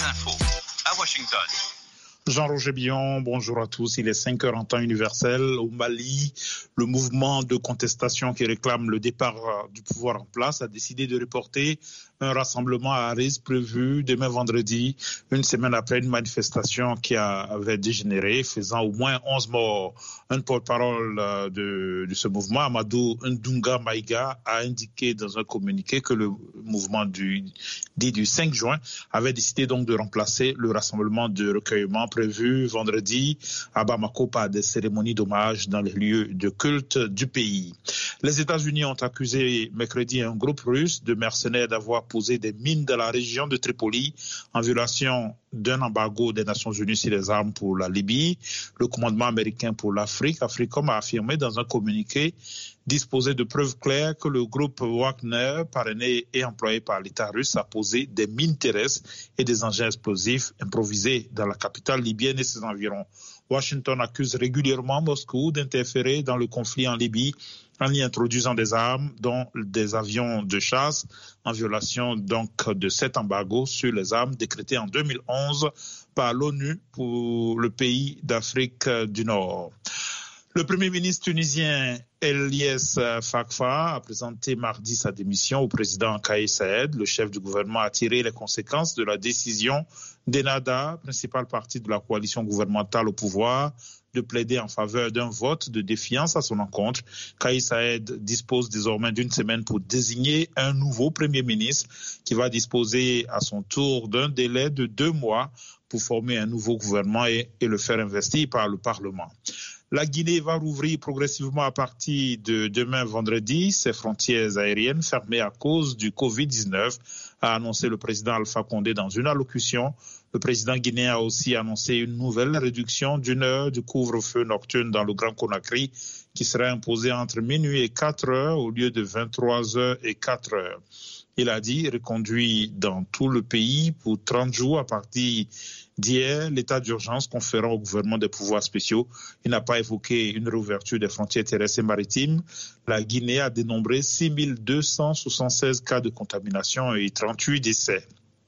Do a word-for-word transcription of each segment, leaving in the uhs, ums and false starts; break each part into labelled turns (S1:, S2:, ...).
S1: infos à Washington.
S2: Jean-Roger Billon, bonjour à tous. Il est cinq heures en temps universel. Au Mali, le mouvement de contestation qui réclame le départ du pouvoir en place a décidé de reporter un rassemblement à Aris prévu demain vendredi, une semaine après une manifestation qui a, avait dégénéré, faisant au moins onze morts. Un porte-parole de, de ce mouvement, Amadou Ndunga Maïga, a indiqué dans un communiqué que le mouvement du, dit du cinq juin avait décidé donc de remplacer le rassemblement de recueillement prévu vendredi à Bamako par des cérémonies d'hommage dans les lieux de culte du pays. Les États-Unis ont accusé mercredi un groupe russe de mercenaires d'avoir posé des mines dans la région de Tripoli en violation d'un embargo des Nations Unies sur les armes pour la Libye. Le commandement américain pour l'Afrique, AFRICOM, a affirmé dans un communiqué disposé de preuves claires que le groupe Wagner, parrainé et employé par l'État russe, a posé des mines terrestres et des engins explosifs improvisés dans la capitale libyenne et ses environs. Washington accuse régulièrement Moscou d'interférer dans le conflit en Libye en y introduisant des armes, dont des avions de chasse, en violation donc de cet embargo sur les armes décrété en deux mille onze par l'ONU pour le pays d'Afrique du Nord. Le Premier ministre tunisien Eliès Fakfa a présenté mardi sa démission au président Kais Saied. Le chef du gouvernement a tiré les conséquences de la décision d'Ennahda, principal parti de la coalition gouvernementale au pouvoir, de plaider en faveur d'un vote de défiance à son encontre. Kais Saied dispose désormais d'une semaine pour désigner un nouveau Premier ministre qui va disposer à son tour d'un délai de deux mois pour former un nouveau gouvernement et, et le faire investir par le Parlement. La Guinée va rouvrir progressivement à partir de demain vendredi ses frontières aériennes fermées à cause du covid dix-neuf, a annoncé le président Alpha Condé dans une allocution. Le président guinéen a aussi annoncé une nouvelle réduction d'une heure du couvre-feu nocturne dans le Grand Conakry qui serait imposée entre minuit et quatre heures au lieu de vingt-trois heures et quatre heures. Il a dit reconduit dans tout le pays pour trente jours à partir d'hier l'état d'urgence conférant au gouvernement des pouvoirs spéciaux. Il n'a pas évoqué une réouverture des frontières terrestres et maritimes. La Guinée a dénombré six mille deux cent soixante-seize cas de contamination et trente-huit décès.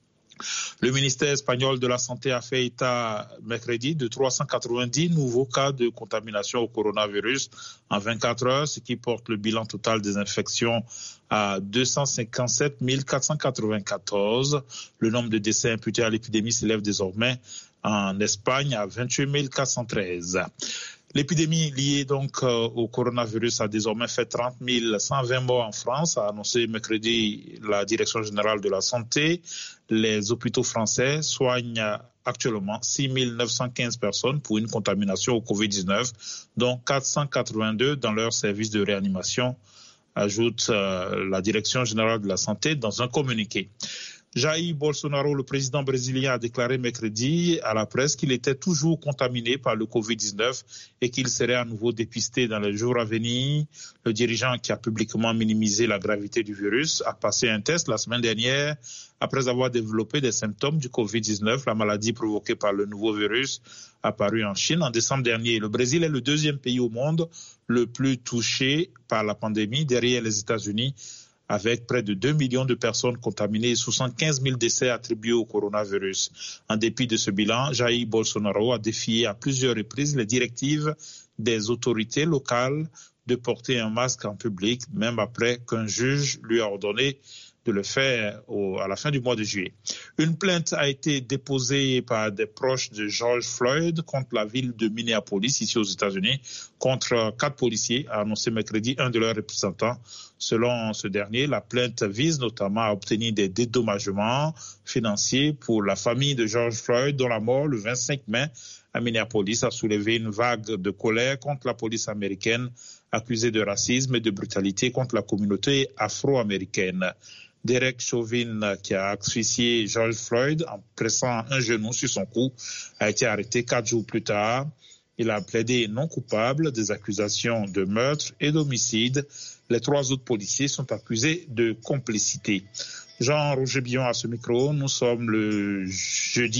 S2: Le ministère espagnol de la Santé a fait état mercredi de trois cent quatre-vingt-dix nouveaux cas de contamination au coronavirus en vingt-quatre heures, ce qui porte le bilan total des infections à deux cent cinquante-sept mille quatre cent quatre-vingt-quatorze. Le nombre de décès imputés à l'épidémie s'élève désormais en Espagne à vingt-huit mille quatre cent treize. L'épidémie liée donc au coronavirus a désormais fait trente mille cent vingt morts en France, a annoncé mercredi la Direction générale de la santé. Les hôpitaux français soignent actuellement six mille neuf cent quinze personnes pour une contamination au covid dix-neuf, dont quatre cent quatre-vingt-deux dans leur service de réanimation, ajoute la Direction générale de la santé dans un communiqué. Jair Bolsonaro, le président brésilien, a déclaré mercredi à la presse qu'il était toujours contaminé par le covid dix-neuf et qu'il serait à nouveau dépisté dans les jours à venir. Le dirigeant, qui a publiquement minimisé la gravité du virus, a passé un test la semaine dernière après avoir développé des symptômes du covid dix-neuf, la maladie provoquée par le nouveau virus apparu en Chine en décembre dernier. Le Brésil est le deuxième pays au monde le plus touché par la pandémie, derrière les États-Unis, avec près de deux millions de personnes contaminées et soixante-quinze mille décès attribués au coronavirus. En dépit de ce bilan, Jair Bolsonaro a défié à plusieurs reprises les directives des autorités locales de porter un masque en public, même après qu'un juge lui a ordonné de le faire au, à la fin du mois de juillet. Une plainte a été déposée par des proches de George Floyd contre la ville de Minneapolis, ici aux États-Unis, contre quatre policiers, a annoncé mercredi un de leurs représentants. Selon ce dernier, la plainte vise notamment à obtenir des dédommagements financiers pour la famille de George Floyd, dont la mort le vingt-cinq mai à Minneapolis a soulevé une vague de colère contre la police américaine, accusée de racisme et de brutalité contre la communauté afro-américaine. Derek Chauvin, qui a asphyxié George Floyd en pressant un genou sur son cou, a été arrêté quatre jours plus tard. Il a plaidé non coupable des accusations de meurtre et d'homicide. Les trois autres policiers sont accusés de complicité. Jean-Roger Billon à ce micro. Nous sommes le jeudi